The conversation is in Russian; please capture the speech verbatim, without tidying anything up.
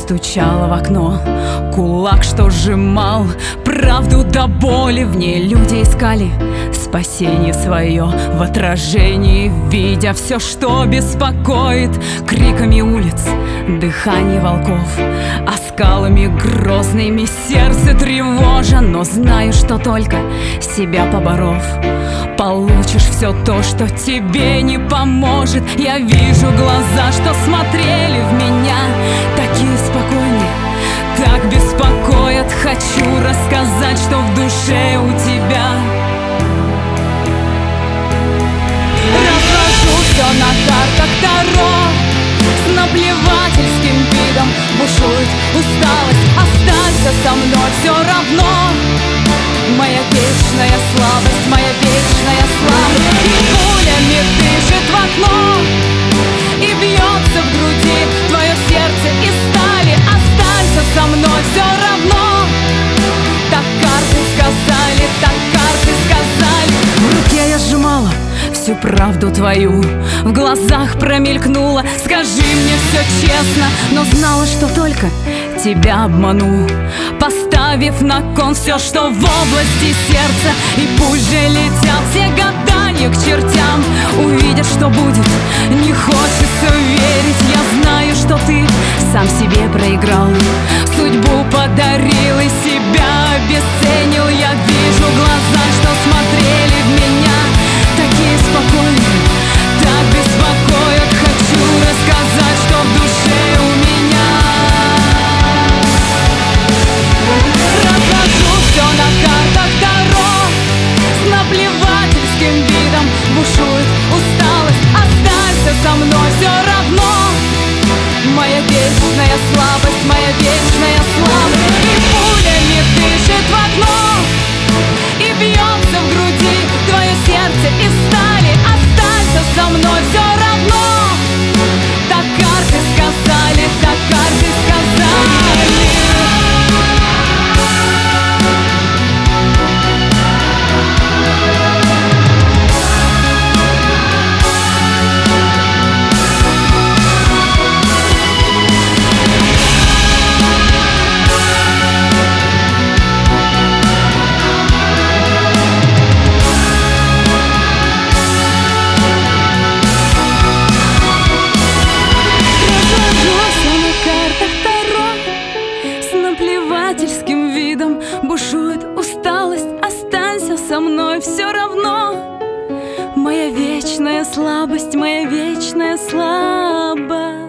стучала в окно, кулак, что сжимал правду до боли. В ней люди искали спасение свое в отражении, видя все, что беспокоит. Криками улиц, дыхание волков, оскалами грозными сердце тревожа. Но знаю, что только себя поборов, получишь все то, что тебе не поможет. Я вижу глаза, что смотрели в меня, такие спокойные, так беспокоят. Хочу рассказать, что в душе у тебя. Разложу все на картах Таро, с наплевательским видом бушует усталость. Останься со мной все равно, моя вечная слабость, моя вечная слабость. И пулями дышит в окно, и бьется в груди твое сердце из стали. Останься со мной все равно, так карты сказали, так карты сказали. В руке я сжимала всю правду твою, в глазах промелькнула. Скажи мне все честно, но знала, что только тебя обману, поставив на кон все, что в области сердца. И пусть же летят все гадания к чертям, увидят, что будет, не хочется верить. Я знаю, что ты сам себе проиграл, судьбу подарил и себя обесценил. Я вижу глаза, что смотрели в меня, такие спокойные, так беспокоят. Хочу рассказать, что в душе у меня. Разложу все на картах Таро, с наплевательским видом бушует усталость. Останься со мной все равно, моя вечная слабость, моя вечная слабость. И пулями дышит в окно, и бьется в груди твое сердце из стали. Останься со мной все равно, так карты сказали, так карты сказали. Наплевательским видом бушует усталость. Останься со мной все равно, моя вечная слабость, моя вечная слабость.